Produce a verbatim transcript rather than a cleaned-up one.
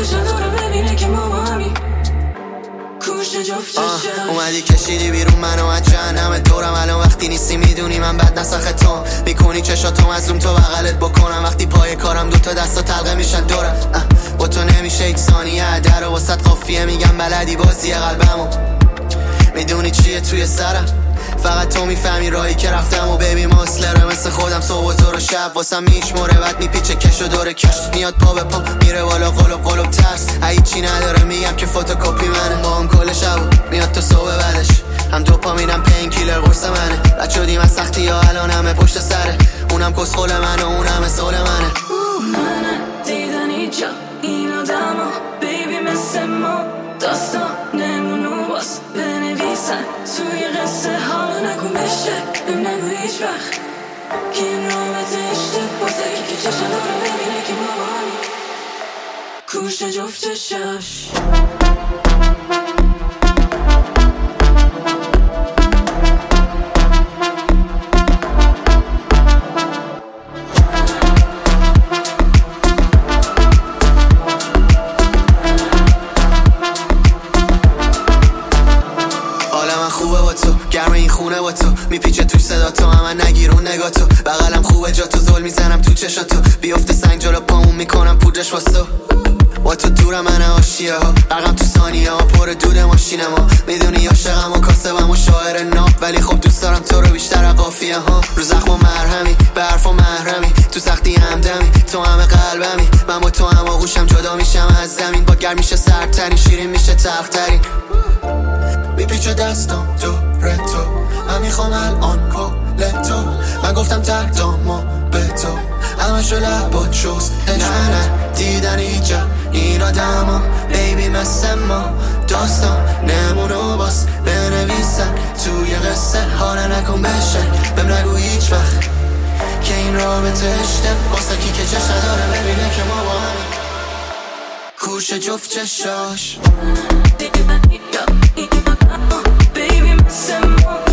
چشم داره ببینه که ما با همی کوشه جفت چشم. اومدی کشیدی بیرون منو از جهنم دورم، الان وقتی نیستی میدونی من بد نسخ تو میکنی چشاتو مظلوم تو بغلت بکنم، وقتی پای کارم دوتا دستا تلقه میشن دورم. با تو نمیشه یک ثانیه در و وسط قافیه میگم بلدی بازی قلبمو، میدونی چیه توی سرم، فقط تو میفهمی راهی که رفتم و بیبی ماسلره مثل خودم صبح و تو رو شب واسم میشموره بعد میپیچه کش و دور کش میاد پا به پا میره بالا قلوب قلوب ترس هیچی نداره میگم که فوتوکپی منه، با هم کل شب میاد تو صبح بعدش هم دوپامینم پین کیلر قرص منه، بد شدیم از سختی ها الان همه پشت سره، اونم کس خول منه اونم سول منه. منه دیدن اینجا این آدم ها بیبی مثل ما داستان نمونو باز بنویسن توی قصه حالا نکن بشه بهم نگو هیچ وقت که این رابطه اشتباهه که چشم داره ببینه که ما با همی کوشه جفت چشاش. خوبه با تو گرم این خونه با تو میپیچه توش صدا تو هم نگیرون نگاه تو بغلم خوبه جا تو زل میزنم تو چشا تو بیفته سنگ جلو پامون میکنم پودرش واسه با تو دورم من آشیه ها برقم تو ثانیه ها پر دود ماشینم ها میدونی عاشقم و کاسبم و شاعر ناب ولی خب دوست دارم تو رو بیشتر از قافیه ها رو زخم و مرهمی به حرف و محرمی تو سختی همدمی تو همه قلبمی من با تو هم آغوشم جدا میشم از زمین با گرم میشه سردترین شیرین میشه تلخترین میپیچه دستم دوره تو من میخوام الان کل تو من گفتم تردامو به تو همه شو لبات شوز نه نه دیدن اینجا این آدم ها بیبی مثل ما داستان نمونو باز بنویسن توی قصه حالا نکن بشه بهم نگو هیچ وقت که این رابطه اشتباهه کی که چشم نداره ببینه که ما با هم کوشه جفت چشاش. Baby, miss him more.